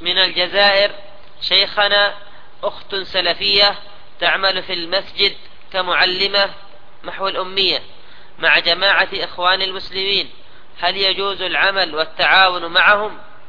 من الجزائر. شيخنا، أخت سلفية تعمل في المسجد كمعلمة محو الأمية مع جماعة إخوان المسلمين، هل يجوز العمل والتعاون معهم؟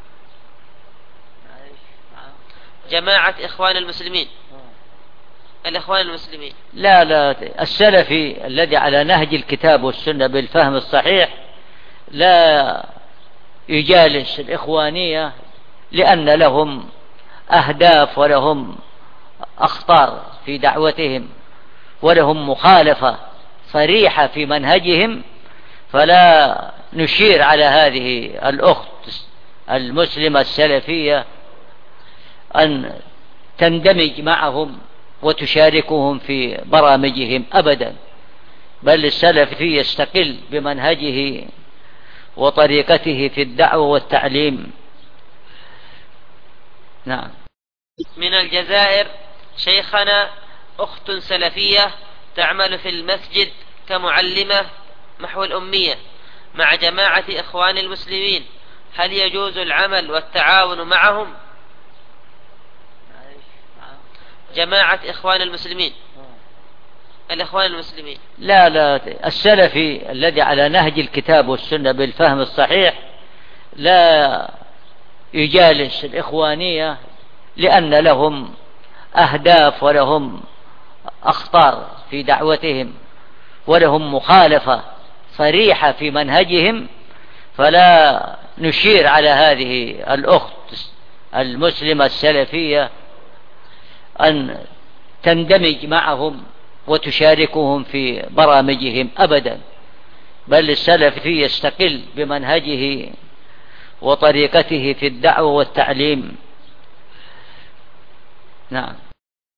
جماعة إخوان المسلمين، الإخوان المسلمين. لا، السلفي الذي على نهج الكتاب والسنة بالفهم الصحيح لا يجالس الإخوانية، لأن لهم أهداف ولهم أخطار في دعوتهم ولهم مخالفة صريحة في منهجهم، فلا نشير على هذه الأخت المسلمة السلفية أن تندمج معهم وتشاركهم في برامجهم أبدا، بل السلفي يستقل بمنهجه وطريقته في الدعوة والتعليم. نعم. من الجزائر. شيخنا، أخت سلفية تعمل في المسجد كمعلمة محو الأمية مع جماعة إخوان المسلمين، هل يجوز العمل والتعاون معهم؟ جماعة إخوان المسلمين، الإخوان المسلمين. لا، السلفي الذي على نهج الكتاب والسنة بالفهم الصحيح لا يجالس الإخوانية، لأن لهم أهداف ولهم أخطار في دعوتهم ولهم مخالفة صريحة في منهجهم، فلا نشير على هذه الأخت المسلمة السلفية أن تندمج معهم وتشاركهم في برامجهم أبدا، بل السلفي يستقل بمنهجه وطريقته في الدعوة والتعليم. نعم.